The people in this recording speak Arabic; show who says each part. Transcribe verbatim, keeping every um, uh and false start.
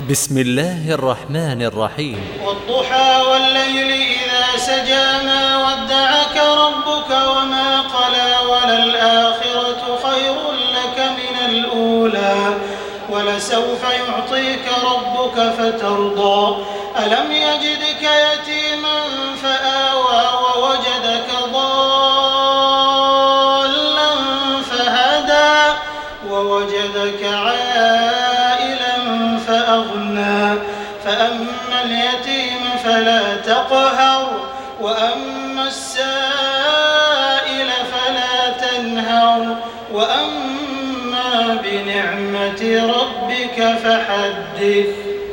Speaker 1: بسم الله الرحمن الرحيم.
Speaker 2: والضحى والليل إذا سجى ما ودعك ربك وما قلى وللآخرة خير لك من الأولى ولسوف يعطيك ربك فترضى ألم يجدك يتيما فآوى ووجدك ضالا فهدى ووجدك عائلا فأغنى فأما اليتيم فلا تقهر وأما السائل فلا تنهر وأما بنعمة ربك فحدث.